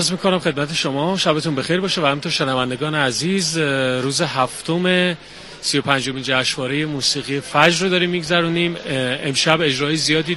عرض می‌کنم خدمت شما شبتون بخیر باشه و همینطور شنوندگان عزیز. روز هفتم 35مین جشنواره موسیقی فجر رو داریم میگذرونیم. امشب اجرای زیادی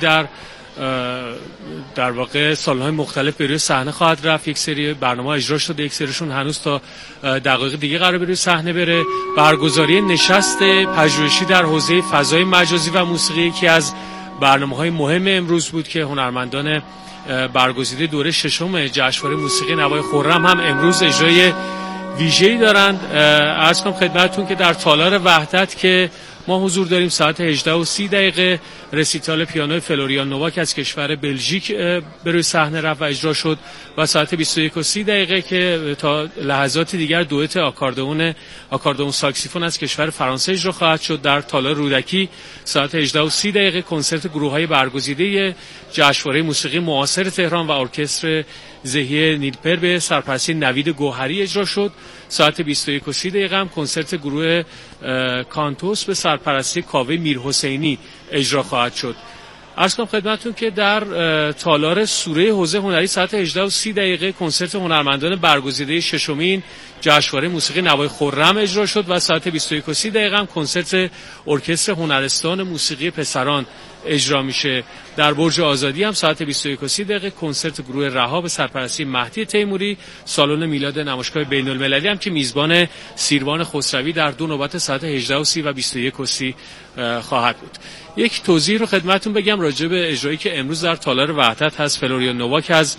در واقع سالن‌های مختلف به روی صحنه خواهد رفت. یک سری برنامه اجرا شده، یک سریشون هنوز تا دقایق دیگه قراره به روی صحنه بره. برگزاری نشست پژوهشی در حوزه فضای مجازی و موسیقی یکی از برنامه‌های مهم امروز بود که هنرمندان برگزیده دوره ششم جشنواره موسیقی نوای خرم هم امروز اجرای ویژه‌ای دارند. عرض کنم خدمتتون که در تالار وحدت که ما حضور داریم ساعت 18:30 رسیتال پیانو فلوریان نوواک از کشور بلژیک به روی صحنه رفت و اجرا شد و ساعت 21:30 که تا لحظات دیگر دوئت آکاردئون ساکسیفون از کشور فرانسه اجرا خواهد شد. در تالار رودکی ساعت 18:30 کنسرت گروه‌های برگزیده جشنواره موسیقی معاصر تهران و ارکستر زهی نیلپر به سرپرستی نوید گوهری اجرا شد. ساعت 21:30 هم کنسرت گروه کانتوس به سرپرستی کاوه میرحسینی اجرا خواهد شد. عرض کنم خدمتتون که در تالار سوره حوزه هنری ساعت 18:30 کنسرت هنرمندان برگزیده ششمین جشنواره موسیقی نوای خرم اجرا شد و ساعت 21:30 هم کنسرت ارکستر هنرستان موسیقی پسران اجرا میشه. در برج آزادی هم ساعت 21:30 کنسرت گروه رها به سرپرستی مهدی تیموری سالن میلاد نمایشگاه بین‌المللی هم که میزبان سیروان خسروی در دو نوبت ساعت 18:30 و 21:30 خواهد بود. یک توضیح رو خدمتتون بگم راجع به اجرایی که امروز در تالار وحدت هست. فلوریان نوواک از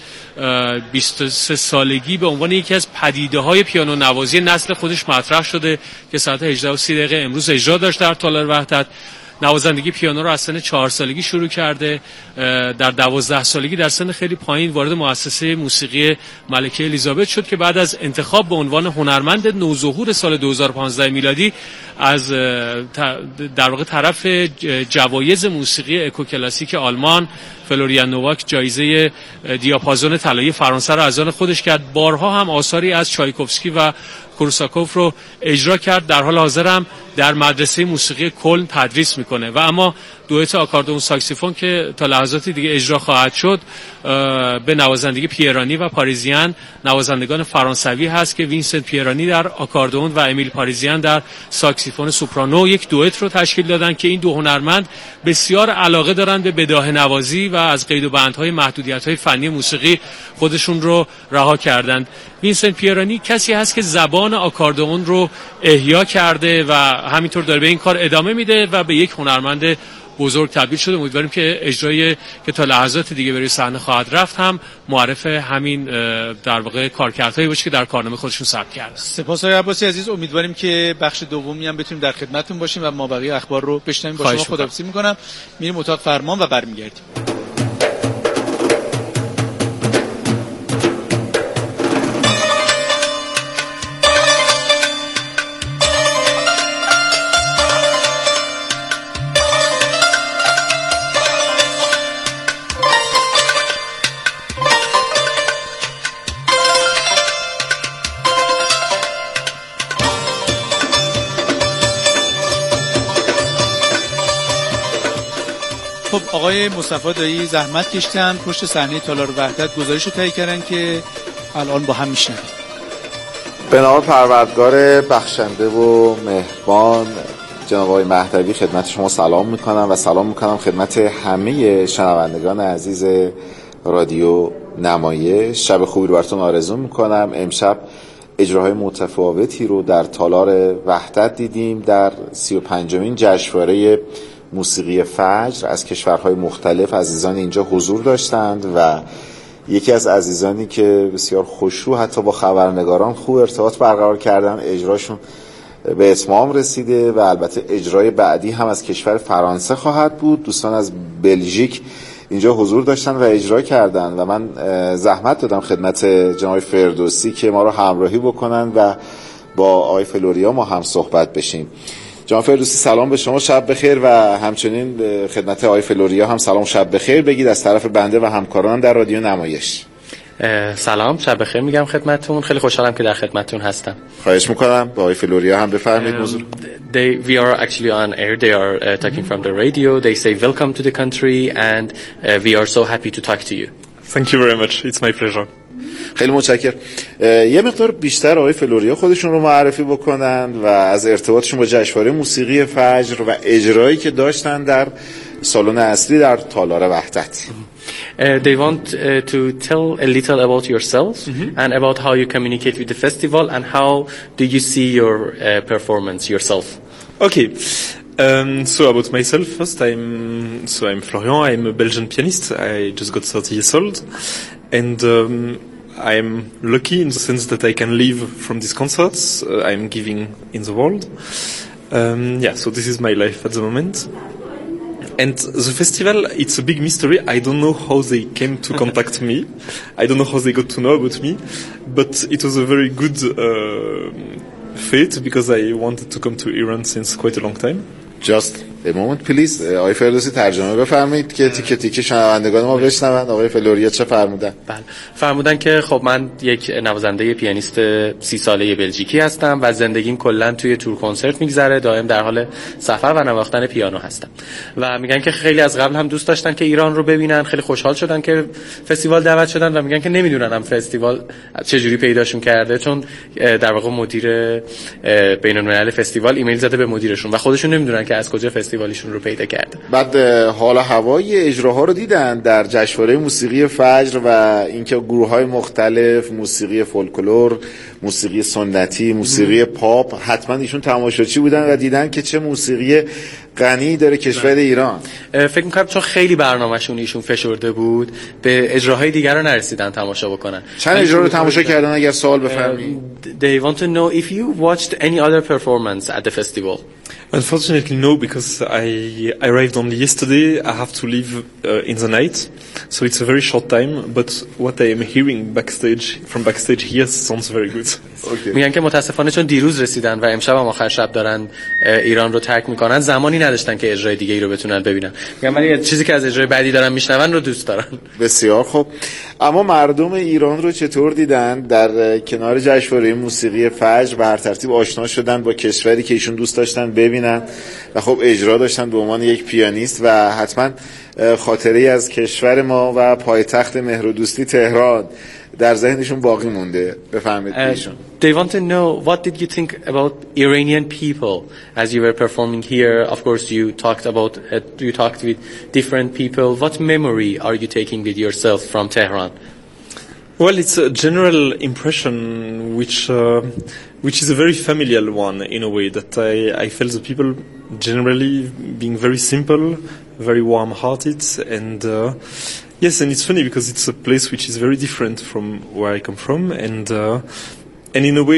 23 سالگی به عنوان یکی از پدیده‌های پیانو نوازی نسل خودش مطرح شده که ساعت 18:30 امروز اجرا داشت در تالار وحدت. نوازندگی پیانو رو از سن 4 سالگی شروع کرده. در 12 سالگی در سن خیلی پایین وارد مؤسسه موسیقی ملکه الیزابت شد که بعد از انتخاب به عنوان هنرمند نوظهور سال 2015 میلادی از در واقع طرف جوایز موسیقی اکوکلاسیک آلمان فلوریان نوواک جایزه دیاپازون طلایی فرانسه را از آن خودش کرد. بارها هم آثاری از چایکوفسکی و کورساکوف رو اجرا کرد. در حال حاضر هم در مدرسه موسیقی کلن تدریس میکنه و اما دوئت آکاردئون ساکسیفون که تا لحظات دیگه اجرا خواهد شد به نوازندگی پیرانی و پاریزیان نوازندگان فرانسوی هست که وینسنت پیرانی در آکاردئون و امیل پاریزیان در ساکسیفون سوپرانو یک دوئت رو تشکیل دادن که این دو هنرمند بسیار علاقه دارند به بداهه نوازی و از قید و بندهای محدودیت‌های فنی موسیقی خودشون رو رها کردند. وینسنت پیرانی کسی هست که زبان آکاردئون رو احیا کرده و همینطور داره به این کار ادامه میده و به یک هنرمند بزرگ تبدیل شده. امیدواریم که اجرایی که تا لحظات دیگه بروی صحنه خواهد رفت هم معرف همین در واقع کارکردهایی باشه که در کارنامه خودشون ثبت کرده. سپاس آقای عباسی عزیز. امیدواریم که بخش دومی هم بتونیم در خدمتتون باشیم و ما بقیه اخبار رو بشنویم. با شما خداحافظی می‌کنم. میریم اتاق فرمان و برمیگردیم. آقای مصطفی دایی زحمت کشیدن پشت صحنه تالار وحدت گزارش رو تهیه کردن که الان با هم میشنویم. به نام پروردگار بخشنده و مهربان جناب آقای مهدوی خدمت شما سلام میکنم و سلام میکنم خدمت همه شنوندگان عزیز رادیو نمایش. شب خوبی رو براتون آرزو میکنم. امشب اجراهای متفاوتی رو در تالار وحدت دیدیم. در 35مین جشنواره موسیقی فجر از کشورهای مختلف عزیزان اینجا حضور داشتند و یکی از عزیزانی که بسیار خوشرو حتی با خبرنگاران خوب ارتباط برقرار کردن اجراشون به اتمام رسیده و البته اجرای بعدی هم از کشور فرانسه خواهد بود. دوستان از بلژیک اینجا حضور داشتن و اجرا کردن و من زحمت دادم خدمت جناب فردوسی که ما رو همراهی بکنن و با آقای فلوریا ما هم صحبت بشیم. جناب فردوسی سلام به شما، شب بخیر و همچنین خدمت آقای فلوریا هم سلام شب بخیر بگید از طرف بنده و همکارانم در رادیو نمایش. سلام شب بخیر میگم خدمتتون. خیلی خوشحالم که در خدمتتون هستم. خواهش میکنم. با آقای فلوریا هم بفرمایید موضوع. We are actually on air. They are talking from the radio. They say welcome to the country and we are so happy to talk to you. Thank you very much. It's my pleasure. خیلی متشکرم. یه مقدار بیشتر آقای فلوریا خودشون رو معرفی بکنن و از ارتباطشون با جشنواره موسیقی فجر و اجرایی که داشتن در سالن اصلی در تالار وحدت. They want to tell a little about yourselves and about how you communicate with the festival and how do you see your performance yourself. Okay. So about myself first, I'm Florian. I'm a Belgian pianist. I just got 30 years old, and I'm lucky in the sense that I can live from these concerts I'm giving in the world. So this is my life at the moment. And the festival, it's a big mystery. I don't know how they came to contact me. I don't know how they got to know about me, but it was a very good fate because I wanted to come to Iran since quite a long time. Just a moment please. آقای فردوسی ترجمه بفرمایید که تیکه تیکه شنوندگان ما بشنون. آقای فلوریا چه فرمودن؟ بله، فرمودن که خب من یک نوازنده پیانیست 30 ساله بلژیکی هستم و زندگیم کلا توی تور کنسرت میگذره، دائم در حال سفر و نواختن پیانو هستم و میگن که خیلی از قبل هم دوست داشتن که ایران رو ببینن، خیلی خوشحال شدن که فستیوال دعوت شدن و میگن که نمیدونن هم فستیوال چه جوری پیداشون کرده، چون در واقع مدیر بین‌الملل فستیوال ایمیل زده به مدیرشون و خودشون نمیدونن که از کجا فستیوالیشون رو پیدا کرده. بعد حال هوای اجراها رو دیدن در جشنواره موسیقی فجر و اینکه گروه‌های مختلف، موسیقی فولکلور، موسیقی سنتی، موسیقی پاپ، حتما ایشون تماشاچی بودن و دیدن که چه موسیقی غنی داره کشور ایران. فکر می‌کنم چون خیلی برنامه‌شون ایشون فشرده بود به اجراهای دیگر رو نرسیدن تماشا بکنن. چند اجرا رو تماشا کردن اگر سوال بفرمایید؟ They want to know if you watched any other performance at the festival. Unfortunately, no, because I arrived only yesterday. I have to leave in the night, so it's a very short time. But what I am hearing from backstage here sounds very good. میگن که متاسفانه چون دیروز رسیدن و امشب هم آخر شب دارن ایران رو ترک میکنن، زمانی نداشتن که اجرای دیگه ای رو بتونن ببینن. میگن من یه چیزی که از اجرای بعدی دارن میشنون رو دوست دارن. بسیار خوب. اما مردم ایران رو چطور دیدن؟ در کنار جشنواره موسیقی فجر به هر ترتیب آشنا شدن با کشوری که ایشون دوست داشتن ببینن و خب اجرا داشتن به عنوان یک پیانیست و حتما خاطره‌ای از کشور ما و پایتخت مهر و دوستی تهران در ذهنشون باقی مونده. بفهمید ایشون. They want to know what did you think about Iranian people as you were performing here. Of course you talked with different people. What memory are you taking with yourself from Tehran? Well, it's a general impression which is a very familiar one in a way, that I felt the people generally being very simple, very warm-hearted, and yes, and it's funny because it's a place which is very different from where I come from, and in a way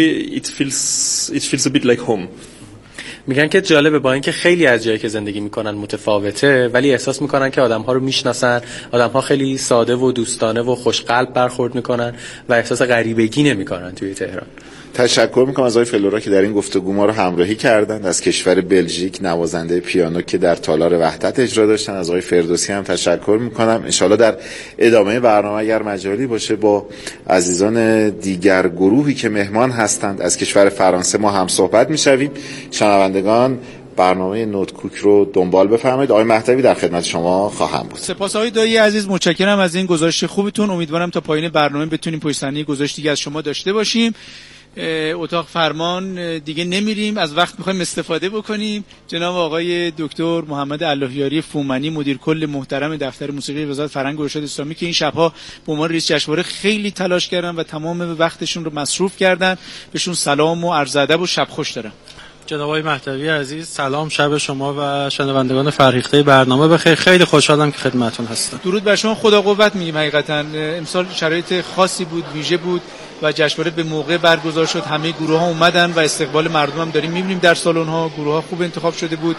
it feels a bit like home. میگن که جالبه با اینکه خیلی از جایی که زندگی میکنن متفاوته، ولی احساس میکنن که آدم‌ها رو میشناسن، آدم‌ها خیلی ساده و دوستانه و خوشقلب برخورد میکنن و احساس غریبگی نمیکنن توی تهران. تشکر میکنم از آقای فلورا که در این گفتگو ما رو همراهی کردند. از کشور بلژیک نوازنده پیانو که در تالار وحدت اجرا داشتن. از آقای فردوسی هم تشکر میکنم. انشالله در ادامه برنامه اگر مجالی باشه با عزیزان دیگر گروهی که مهمان هستند از کشور فرانسه ما هم صحبت میشویم. شنوندگان برنامه نوت کوک رو دنبال بفرمایید. آقای مهدوی در خدمت شما خواهم بود. سپاس آقای دایی عزیز، متشکرم از این گزارش خوبتون. امیدوارم تا پایان برنامه بتونیم پشت صحنه گزارش دیگه از شما داشته باشیم. اتاق فرمان دیگه نمیریم، از وقت میخوایم استفاده بکنیم. جناب آقای دکتر محمد اللهیاری فومنی، مدیر کل محترم دفتر موسیقی وزارت فرهنگ و ارشاد اسلامی که این شبها به عنوان رئیس جشنواره خیلی تلاش کردن و تمام وقتشون رو مصروف کردن، بهشون سلام و عرض ادب و شب خوش دارم. جناب آقای مهدوی عزیز، سلام، شب شما و شنوندگان فرهیخته برنامه بخیر. خیلی خوشحالم که خدمتتون هستم. درود بر شما، خدا قوت میگیم. حقیقتا امسال شرایط خاصی بود، ویژه بود و جشنواره به موقع برگزار شد. همه گروه ها اومدن و استقبال مردم هم داریم میبینیم در سالن ها. گروه ها خوب انتخاب شده بود.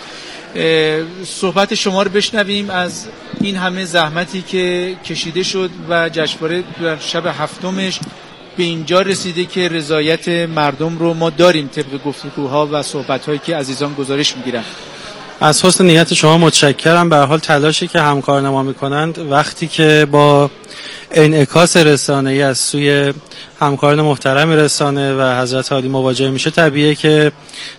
صحبت شما رو بشنویم از این همه زحمتی که کشیده شد و جشنواره در شب هفتمش به اینجا رسیده که رضایت مردم رو ما داریم طبق گفتگوها و صحبت‌هایی که عزیزان گزارش میگیرن. از حسن نیت شما متشکرم. به هر حال تلاشی که همکاران ما میکنند وقتی که با انعکاس رسانه‌ای از سوی همکاران محترم رسانه و حضرت عالی مواجه میشه، طبیعیه که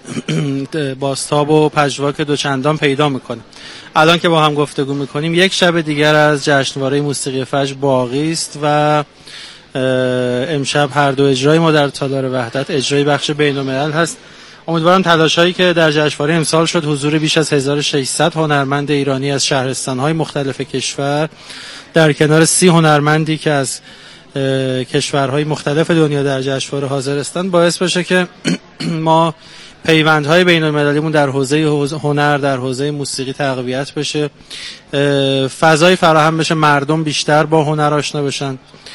بازتاب و پژواک دوچندان پیدا میکنه. الان که با هم گفتگو میکنیم یک شب دیگر از جشنواره موسیقی فجر باقی است و امشب هر دو اجرای ما در تالار وحدت اجرای بخش بین‌الملل هست. امیدوارم تلاش‌هایی که در جشنواره امسال شد، حضور بیش از 1600 هنرمند ایرانی از شهرستان‌های مختلف کشور در کنار 30 هنرمندی که از کشورهای مختلف دنیا در جشنواره حاضر هستند باعث بشه که ما پیوندهای بین‌المللیمون در حوزه هنر، در حوزه موسیقی تقویت بشه، فضای فراهم بشه، مردم بیشتر با هنر آشنا بشن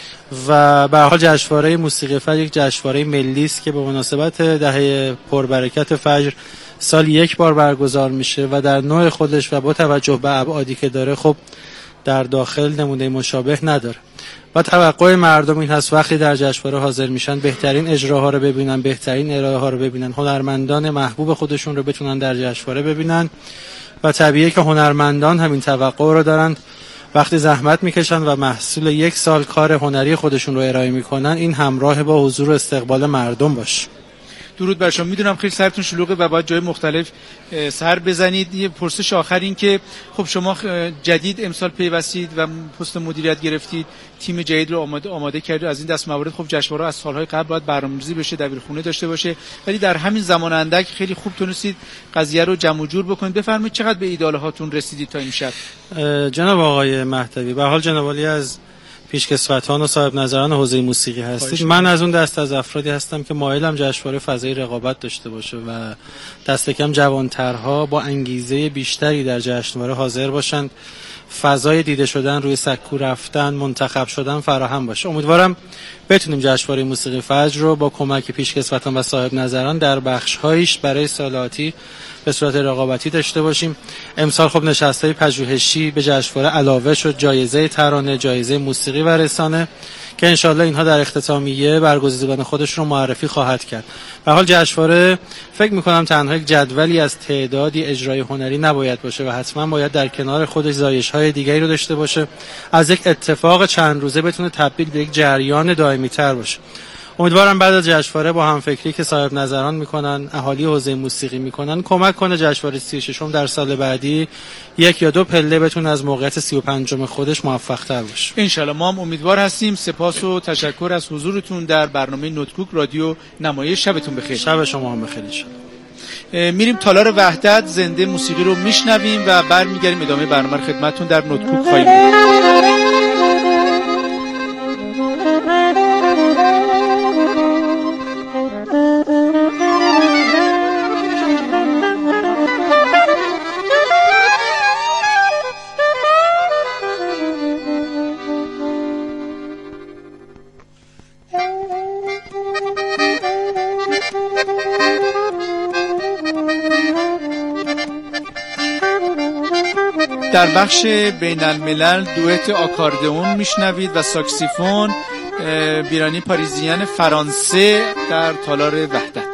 و به هر حال جشنواره موسیقی فجر یک جشنواره ملی است که به مناسبت دهه پربرکت فجر سال یک بار برگزار میشه و در نوع خودش و با توجه به ابعادی که داره خب در داخل نمونه مشابه نداره و توقع مردم این هست وقتی در جشنواره حاضر میشن بهترین اجراها رو ببینن، بهترین ارائه ها رو ببینن، هنرمندان محبوب خودشون رو بتونن در جشنواره ببینن و طبیعیه که هنرمندان همین توقع رو دارن وقتی زحمت میکشن و محصول یک سال کار هنری خودشون رو ارائه میکنن این همراه با حضور و استقبال مردم باشه. درود بر شما. میدونم خیلی سرتون شلوغه و باید جای مختلف سر بزنید. یه پرسش آخر این که خب شما جدید امسال پیوستید و پست مدیریت گرفتید، تیم جدید رو آماده کردید. از این دست موارد خب جشنواره از سالهای قبل باید برنامه‌ریزی بشه، دبیرخونه داشته باشه، ولی در همین زمان اندک خیلی خوب تونستید قضیه رو جمع و جور بکنید. بفرمایید چقدر به ایدال هاتون رسیدید تا امشب؟ جناب آقای مهدوی، به حال جناب عالی از پیشکسوتان و صاحب نظران حوزه موسیقی هستید. من از اون دست از افرادی هستم که مایلم جشنواره فضای رقابت داشته باشه و دست کم جوانترها با انگیزه بیشتری در جشنواره حاضر باشند، فضای دیده شدن، روی سکو رفتن، منتخب شدن فراهم باشه. امیدوارم بتونیم جشنواره موسیقی فجر رو با کمک پیشکسوتان و صاحب نظران در بخش‌هایش برای سال آتی به صورت رقابتی داشته باشیم. امسال خب نشست‌های پژوهشی به جشنواره علاوه شد، جایزه ترانه، جایزه موسیقی و رسانه که انشالله اینها در اختتامیه برگزیدگان خودش رو معرفی خواهد کرد. به حال جشنواره فکر می‌کنم تنها یک جدولی از تعدادی اجرای هنری نباید باشه و حتما باید در کنار خودش زایش‌های دیگری رو داشته باشه، از یک اتفاق چند روزه بتونه تبدیل به یک جریان دائمی‌تر باشه. امیدوارم بعد از جشنواره با همفکری که صاحب نظران میکنن، اهالی حوزه موسیقی میکنن، کمک کنه جشنواره 36 در سال بعدی یک یا دو پله بتونه از موقعیت 35 خودش موفق‌تر باشه. ان شاءالله ما هم امیدوار هستیم. سپاس و تشکر از حضورتون در برنامه نوتکوک رادیو نمایش. شبتون بخیر. شب شما هم بخیر. میریم تالار وحدت، زنده موسیقی رو میشنویم و برمیگردیم ادامه برنامه رو خدمتتون در نوتکوک خواهیم بود. در بخش بین الملل دوئت آکاردئون میشنوید و ساکسیفون بیرانی پاریزیان فرانسه در تالار وحدت.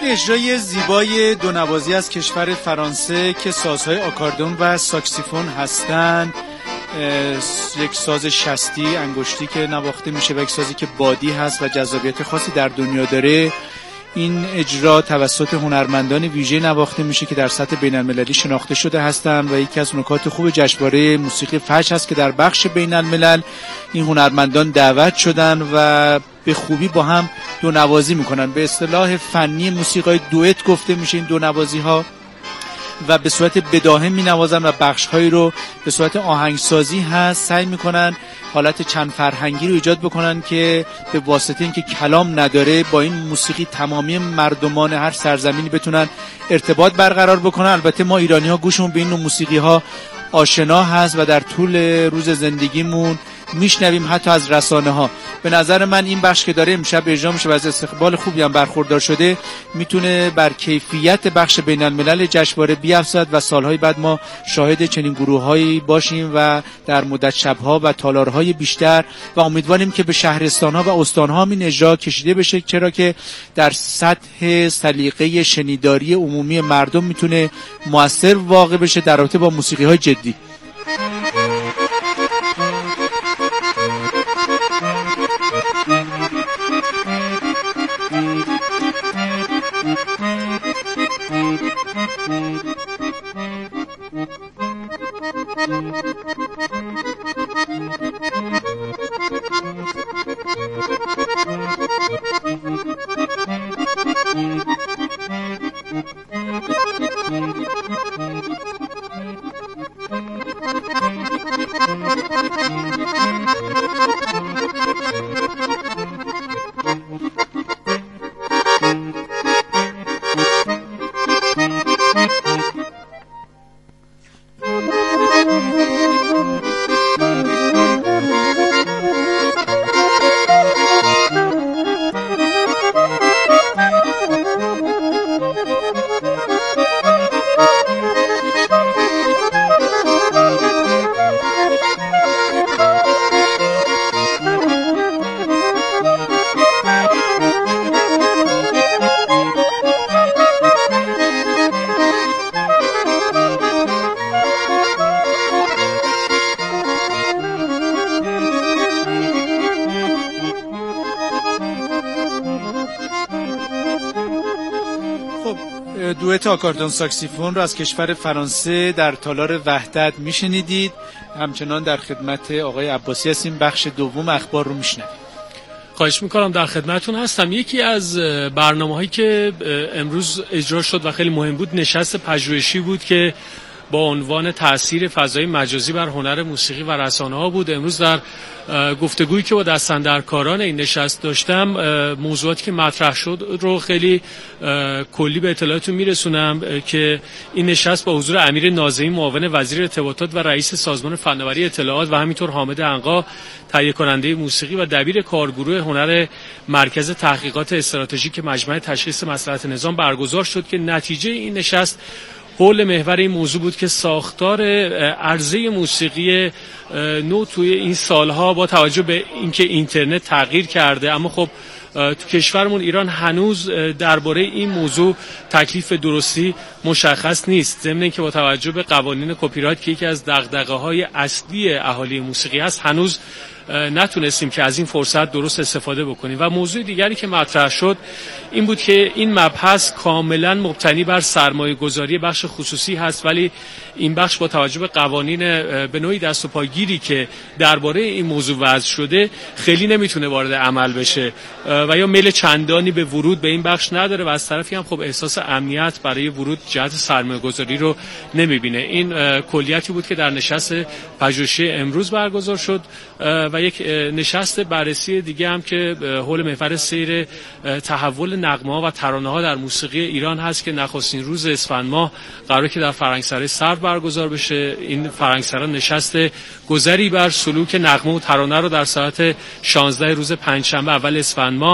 اجرای زیبای دو نوازی از کشور فرانسه که سازهای آکاردون و ساکسیفون هستند، یک ساز شستی انگشتی که نواخته میشه و یک سازی که بادی هست و جذابیت خاصی در دنیا داره. این اجرا توسط هنرمندان ویژه نواخته میشه که در سطح بین‌المللی شناخته شده هستند و یکی از نکات خوب جشنواره موسیقی فجر هست که در بخش بین‌الملل این هنرمندان دعوت شدن و به خوبی با هم دو نوازی میکنن. به اصطلاح فنی موسیقی دوئت گفته میشه این دو نوازی ها و به صورت بداهه می نوازن و بخش‌هایی رو به صورت آهنگسازی هست سعی میکنن حالت چند فرهنگی رو ایجاد بکنن که به واسطه اینکه کلام نداره با این موسیقی تمامی مردمان هر سرزمینی بتونن ارتباط برقرار بکنن. البته ما ایرانی‌ها گوشمون به این نوع موسیقی‌ها آشنا هست و در طول روز زندگیمون میشنویم حتی از رسانه ها. به نظر من این بخش که داره امشب اجرا میشه و از استقبال خوبی هم برخوردار شده میتونه بر کیفیت بخش بین الملل جشنواره بیافزاید و سالهای بعد ما شاهد چنین گروه‌هایی باشیم و در مدت شب‌ها و تالارهای بیشتر و امیدواریم که به شهرستان‌ها و استان‌ها این اجرا کشیده بشه، چرا که در سطح سلیقه شنیداری عمومی مردم میتونه مؤثر واقع بشه در رابطه با موسیقی‌های جدی. دوئت آکاردون ساکسیفون رو از کشور فرانسه در تالار وحدت میشنیدید. همچنان در خدمت آقای عباسی هستیم، بخش دوم اخبار رو میشنویم. خواهش میکنم، در خدمتون هستم. یکی از برنامه‌هایی که امروز اجرا شد و خیلی مهم بود نشست پژوهشی بود که با عنوان تأثیر فضای مجازی بر هنر موسیقی و رسانه‌ها بود. امروز در گفتگویی که با دستاندرکاران این نشست داشتم موضوعاتی که مطرح شد رو خیلی کلی به اطلاعاتتون میرسونم که این نشست با حضور امیر ناظمی معاون وزیر ارتباطات و رئیس سازمان فناوری اطلاعات و همینطور حامد عنقا تهیه کننده موسیقی و دبیر کارگروه هنر مرکز تحقیقات استراتژیک مجمع تشخیص مصلحت نظام برگزار شد که نتیجه این نشست حول محور این موضوع بود که ساختار عرضه موسیقی نو توی این سالها با توجه به اینکه اینترنت تغییر کرده، اما خب تو کشورمون ایران هنوز درباره این موضوع تکلیف درستی مشخص نیست. ضمن اینکه با توجه به قوانین کپی رایت که یکی از دغدغه‌های اصلی اهالی موسیقی هست هنوز نتونستیم که از این فرصت درست استفاده بکنیم. و موضوع دیگری که مطرح شد این بود که این مبحث کاملا مبتنی بر سرمایه گذاری بخش خصوصی هست، ولی این بخش با توجه به قوانین به نوعی دست و پاگیری که درباره این موضوع وضع شده خیلی نمیتونه وارد عمل بشه و یا میل چندانی به ورود به این بخش نداره و از طرفی هم خب احساس امنیت برای ورود جهت سرمایه گذاری رو نمیبینه. این کلیتی بود که در نشست پژوهشی امروز برگزار شد و یک نشست بررسی دیگه هم که حول محور سیر تحول نغمه‌ها و ترانه‌ها در موسیقی ایران هست که نخستین روز اسفند ماه قراره که در فرنگسرای سرو برگزار بشه. این فرنگسرا نشست گذری بر سلوک نغمه و ترانه رو در ساعت 16 روز پنجشنبه اول اسفند ماه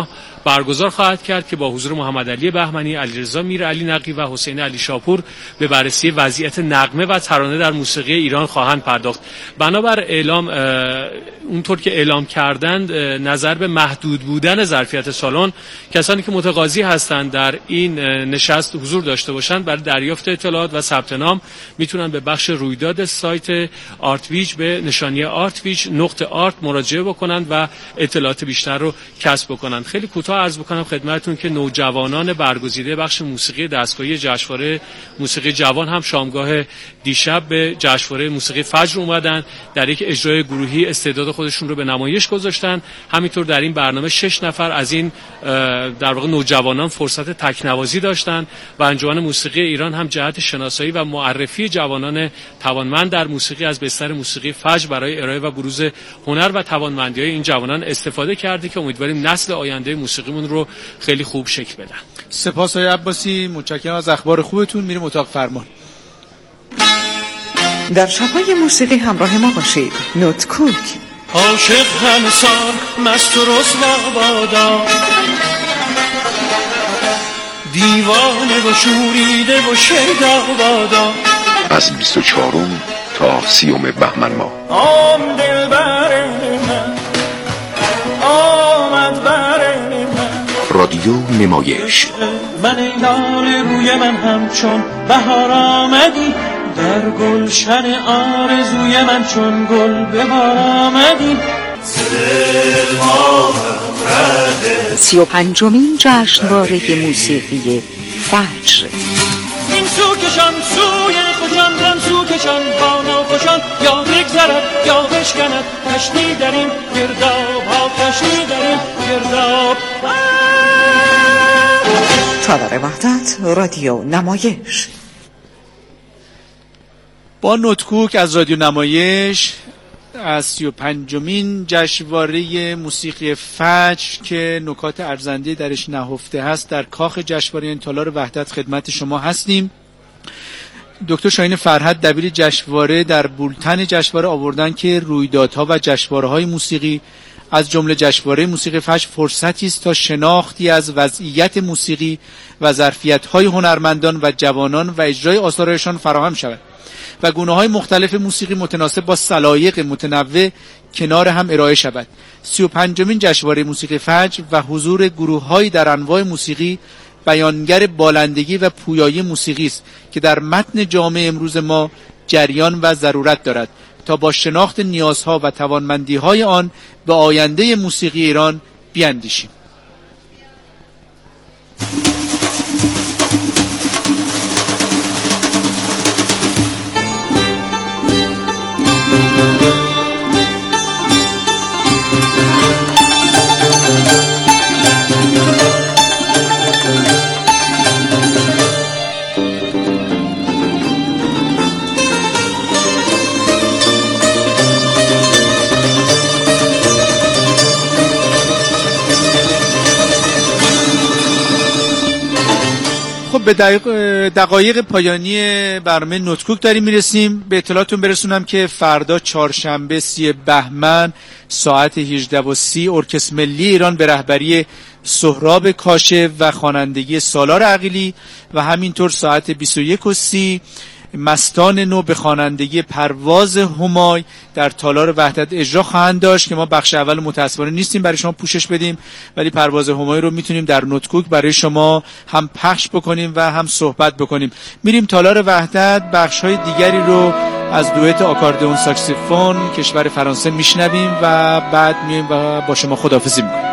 برگزار خواهد کرد که با حضور محمد علی بهمنی، علیرضا میرعلی نقی و حسین علی شاپور به بررسی وضعیت نغمه و ترانه در موسیقی ایران خواهند پرداخت. بنابر اعلام اونطور که اعلام کردند نظر به محدود بودن ظرفیت سالن، کسانی که متقاضی هستند در این نشست حضور داشته باشند برای دریافت اطلاعات و ثبت نام میتونن به بخش رویداد سایت آرتویج به نشانی artwich.art مراجعه بکنند و اطلاعات بیشتر رو کسب بکنند. خیلی کوتاه عرض بکنم خدمتتون که نوجوانان برگزیده بخش موسیقی دستگاهی جشنواره موسیقی جوان هم شامگاه دیشب به جشنواره موسیقی فجر اومدن، در یک اجرای گروهی استعداد خودشون رو به نمایش گذاشتن. همینطور در این برنامه 6 نفر از این در واقع نوجوانان فرصت تکنوازی داشتن و انجمن موسیقی ایران هم جهت شناسایی و معرفی جوانان توانمند در موسیقی از بستر موسیقی فجر برای ارائه و بروز هنر و توانمندی‌های این جوانان استفاده کرده که امیدواریم نسل آینده موسیقیمون رو خیلی خوب شکل بدن. سپاس آقای عباسی، متشکرم از اخبار خوبتون. میریم اتاق فرمان. در شب‌های موسیقی همراه ما باشید. نوتکوک عاشق همه سال مست و رسوا بادا، دیوانه و شوریده و شیدا بادا. از 24 تا 30 بهمن ماه آم دلبر من، آمد بر من. رادیو نمایش من ای لاله روی من همچون بهار آمدی، در گلشن آرزوی من چون گل به بار آمدی. 35مین جشنواره موسیقی فجر. این سو کشان سوی خوشان، زن سو کشان با ناخوشان، یا بگذرد یا بشکند کشتی در این گرداب ها، کشتی در این گرداب. تالار وحدت رادیو نمایش. با نوتکوک از رادیو نمایش از 35مین جشنواره موسیقی فجر که نکات ارزنده درش نهفته هست در کاخ جشنواره تالار وحدت خدمت شما هستیم. دکتر شاهین فرهد دبیر جشنواره در بولتن جشنواره آوردن که رویدادها و جشنواره‌های موسیقی از جمله جشنواره موسیقی فجر فرصتی است تا شناختی از وضعیت موسیقی و ظرفیت‌های هنرمندان و جوانان و اجرای آثارشان فراهم شود و گونه‌های مختلف موسیقی متناسب با سلایق متنوع کنار هم ارائه شود. 35مین جشنواره موسیقی فجر و حضور گروه‌هایی در انواع موسیقی بیانگر بالندگی و پویایی موسیقی است که در متن جامعه امروز ما جریان و ضرورت دارد تا با شناخت نیازها و توانمندی‌های آن به آینده موسیقی ایران بیاندیشیم. به دقایق پایانی برنامه نوتکوک داریم میرسیم. به اطلاعاتون برسونم که فردا چهارشنبه 30 بهمن ساعت 18:30 ارکستر ملی ایران به رهبری سهراب کاشف و خوانندگی سالار عقیلی و همینطور ساعت 21:30 مستان نو به خوانندگی پرواز همای در تالار وحدت اجرا خواهند داشت که ما بخش اول متاسفانه نیستیم برای شما پوشش بدیم، ولی پرواز همای رو میتونیم در نوتکوک برای شما هم پخش بکنیم و هم صحبت بکنیم. میریم تالار وحدت، بخش های دیگری رو از دوئت آکاردئون ساکسیفون کشور فرانسه میشنویم و بعد میایم و با شما خداحافظی میکنیم.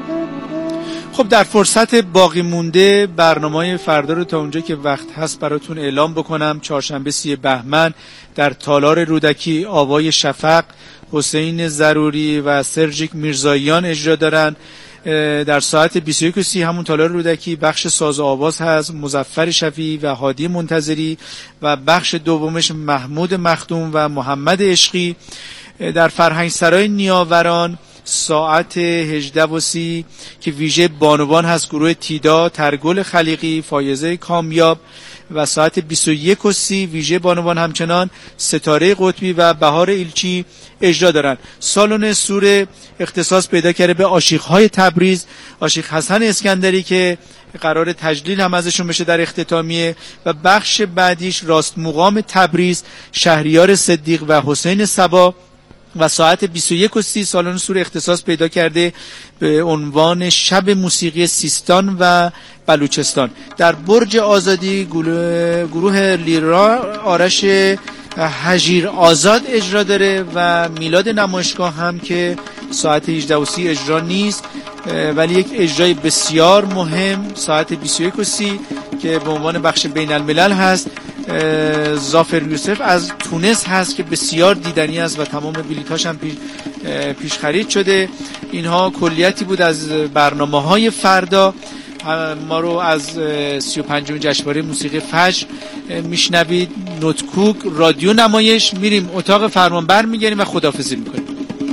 خب در فرصت باقی مونده برنامه فردا رو تا اونجا که وقت هست براتون اعلام بکنم. چهارشنبه 30 بهمن در تالار رودکی آوای شفق، حسین ضروری و سرجیک میرزاییان اجرا دارن. در ساعت 21:30 همون تالار رودکی بخش ساز و آواز هست، مظفر شفیعی و هادی منتظری و بخش دومش محمود مخدوم و محمد عشقی. در فرهنگ سرای نیاوران ساعت 18:30 که ویژه بانوان هست، گروه تیدا، ترگل خلیقی، فایزه کامیاب و ساعت 21:30 ویژه بانوان همچنان ستاره قطبی و بهار ایلچی اجرا دارن. سالن سور اختصاص پیدا کرده به عاشق‌های تبریز، عاشق حسن اسکندری که قرار تجلیل هم ازشون بشه در اختتامیه، و بخش بعدیش راست مقام تبریز، شهریار صدیق و حسین صبا. و ساعت 21:30 سالن سور اختصاص پیدا کرده به عنوان شب موسیقی سیستان و بلوچستان. در برج آزادی گروه لیرا آرش هجیر آزاد اجرا داره و میلاد نمایشگاه هم که ساعت 18:30 اجرا نیست ولی یک اجرای بسیار مهم ساعت 21:30 که به عنوان بخش بین الملل هست. ظافر یوسف از تونس هست که بسیار دیدنی است و تمام بلیطاش هم پیش خرید شده. اینها کلیتی بود از برنامه‌های فردا. ما رو از 35 جشنواره موسیقی فجر میشنوید. نوتکوک رادیو نمایش. میریم اتاق فرمانبر میگیریم و خداحافظی میکنیم.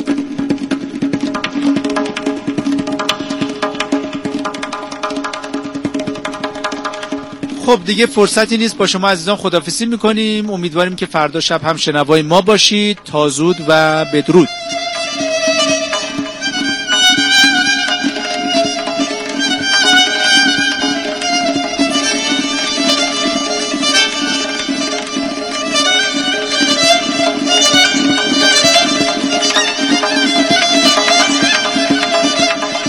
خب دیگه فرصتی نیست، با شما عزیزان خداحافظی میکنیم. امیدواریم که فردا شب هم شنوای ما باشید. تا زود و بدرود.